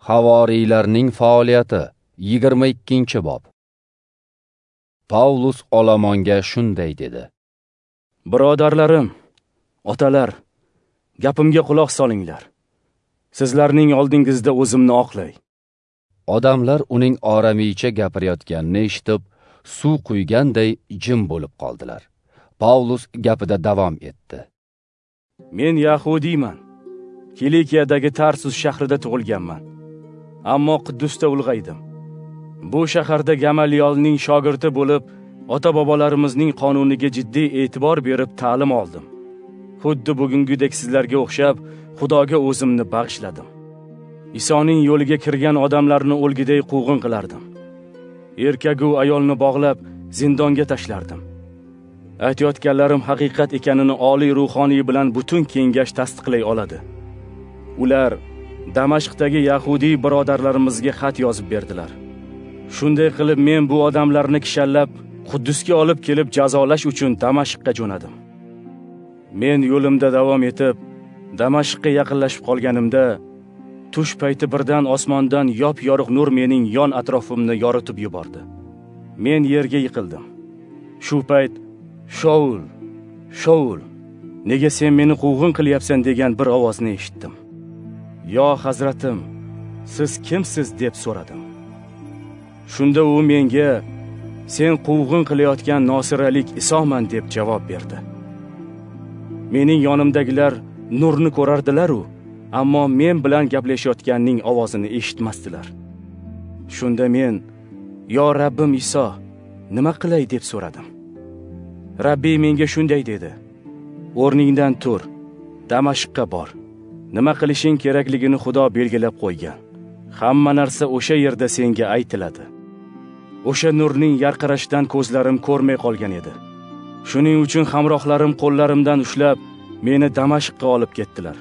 Havoriylarning faoliyati 22-bob. Pavlus olomonga shunday dedi: Birodarlarim, otalar, gapimga quloq solinglar. Sizlarning oldingizda o'zimni oqlay. Odamlar uning oramiycha gapirayotganini eshitib, suv quyganday jim bo'lib qoldilar. Pavlus gapida davom etdi: Men yahudiyman. Kilikiyadagi Tarsus shahrida tug'ilganman. Ammo Quddusda ulg'aydim. Bu shaharda Gamalielning shogirdi bo'lib, ota-bobolarimizning qonuniga jiddiy e'tibor berib ta'lim oldim. Xuddi bugungidek sizlarga o'xshab, Xudoga o'zimni bag'ishladim. Isoning yo'liga kirgan odamlarni o'lgiday quvg'in qilardim. Erkagu ayolni bog'lab, zindonga tashlardim. Aytayotganlarim haqiqat ekanini oliy ruhoniy bilan butun kengash tasdiqlay oladi. Ular Damashqdagi yahudiy birodarlarimizga xat yozib berdilar. Shunday qilib men bu odamlarni kishallab, Quddusga olib kelib jazolash uchun Damashqqa jo'nadim. Men yo'limda davom etib, Damashqqa yaqinlashib qolganimda, tush payti birdan osmondan yop-yorug' nur mening yon atrofimni yoritib yubordi. Men yerga yiqildim. Shu payt Shaul, Shaul, nega sen meni quvg'in qilyapsan degan bir ovozni eshitdim. Yo hazratim, siz kimsiz deb so'radim. Shunda u menga, sen quvg'in qilayotgan nosiralik Isoman deb javob berdi. Mening yonimdagilar nurni ko'rardilar-u, ammo men bilan gaplashayotganning ovozini eshitmasdilar. Shunda men, yo Rabbim Iso, nima qilay deb so'radim. Rabbiy menga shunday dedi: O'rningdan tur, Damashqqa bor. Nima qilishing kerakligini Xudo belgilab qo'ygan. Hamma narsa o'sha yerda senga aytiladi. O'sha nurning yarqirashidan ko'zlarim ko'rmay qolgan edi. Shuning uchun hamrohlarim qo'llarimdan ushlab, meni Damashqqa olib ketdilar.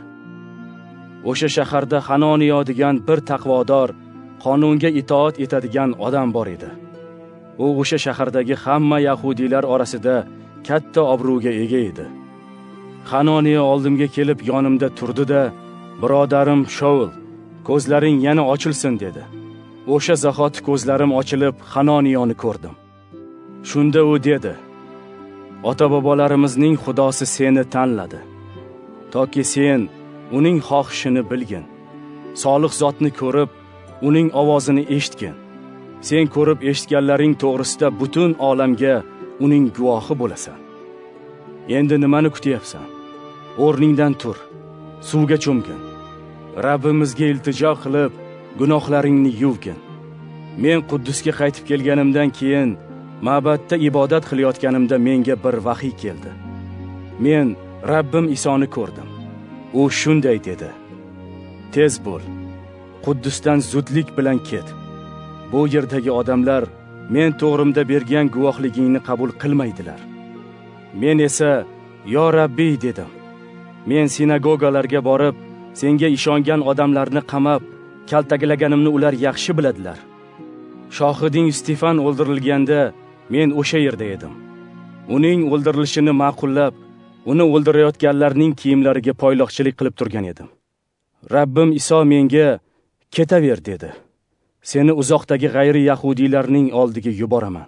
O'sha shaharda Hanoniyo degan bir taqvodor, qonunga itoat etadigan odam bor edi. U o'sha shahardagi hamma yahudiylar orasida katta obro'ga ega edi. Hanoniyo oldimga kelib yonimda turdi-da, birodarim Shaul, ko'zlaring yana ochilsin dedi. O'sha zahot ko'zlarim ochilib, Hanoniyoni ko'rdim. Shunda u dedi: Ota-bobolarimizning Xudosi seni tanladi, toki sen uning xohishini bilgin. Solih zotni ko'rib, uning ovozini eshitgin. Sen ko'rib eshitganlaring to'g'risida butun olamga uning guvohi bo'lasan. Endi nimani kutyapsan? O'rningdan tur, suvga cho'mgin. Rabbimizga iltijo qilib, gunohlaringni yuvgin. Men Quddusga qaytib kelganimdan keyin, ma'batda ibodat qilayotganimda menga bir vahiy keldi. Men Rabbim Isoni ko'rdim. U shunday dedi: Tez bo'l, Quddusdan zudlik bilan ket. Bu yerdagi odamlar men to'g'rimda bergan guvohligingni qabul qilmaydilar. Men esa, yo Rabbiy dedim. Men sinagogalarga borib, senga ishongan odamlarni qamab, kaltaklaganimni ular yaxshi biladilar. Shohiding Stefan o'ldirilganda men o'sha yerda edim. Uning o'ldirilishini ma'qullab, uni o'ldirayotganlarning kiyimlariga poyloqchilik qilib turgan edim. Rabbim Iso menga, ketaver dedi. Seni uzoqdagi g'ayri yahudiylarning oldiga yuboraman.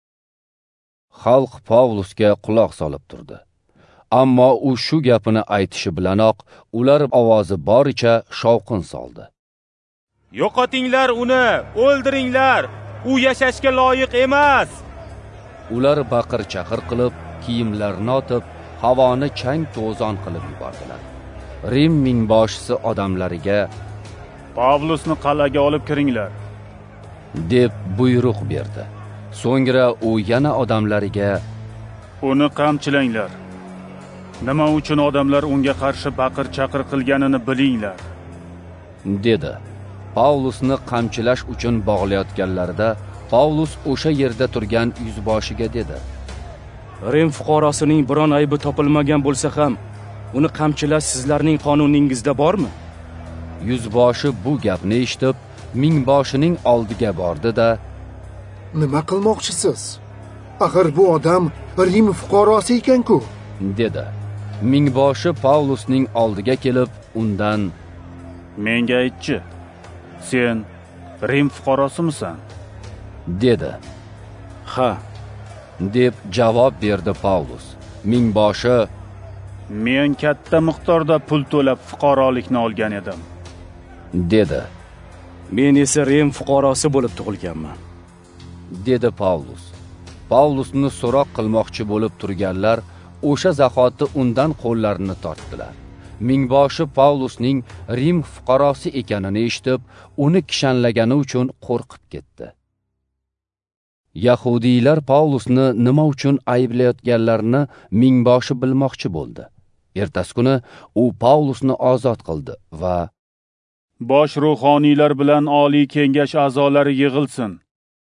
Xalq Pavlusga quloq solib turdi. Ammo u shu gapini aytishi bilanoq, ular ovozi boricha shovqin soldi. Yo'qotinglar uni, o'ldiringlar, u yashashga loyiq emas. Ular baqir-chaqir qilib, kiyimlarini otib, havoni chang-to'zon qilib yubordilar. Rim minboshisi odamlariga, Pavlusni qal'aga olib kiringlar, deb buyruq berdi. So'ngra u yana odamlariga, uni qamchilanglar. Nima uchun odamlar unga qarshi baqir-chaqir qilganini bilinglar, dedi. Pavlusni qamchilash uchun bog'layotganlarida Pavlus o'sha yerda turgan yuzboshiga dedi: Rim fuqarosining biron aybi topilmagan bo'lsa ham, uni qamchilash sizlarning qonuningizda bormi? Yuzboshi bu gapni eshitib, mingboshining oldiga bordi-da, Nima qilmoqchisiz? Axir bu odam Rim fuqarosi ekan-ku, dedi. Mingboshi Pavlusning oldiga kelib, undan, menga aytchi, Sen Rim fuqarosimisan? dedi. Ha, deb javob berdi Pavlus. Mingboshi: Men katta miqdorda pul to'lab fuqarolikni olgan edim, dedi. men esa Rim fuqarosi bo'lib tug'ilganman. dedi Pavlus. Pavlusni so'roq qilmoqchi bo'lib turganlar o'sha zahoti undan qo'llarini tortdilar. Mingboshi Pavlusning Rim fuqarosi ekanini eshitib, uni kishanlagani uchun qo'rqib ketdi. Yahudiylar Pavlusni nima uchun ayblayotganlarini mingboshi bilmoqchi bo'ldi. Ertasi kuni u Pavlusni ozod qildi va bosh ruhoniylar bilan oliy kengash a'zolari yig'ilsin,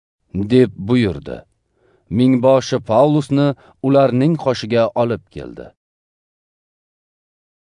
deb buyurdi. Mingboshi Pavlusni ularning qoshiga olib keldi.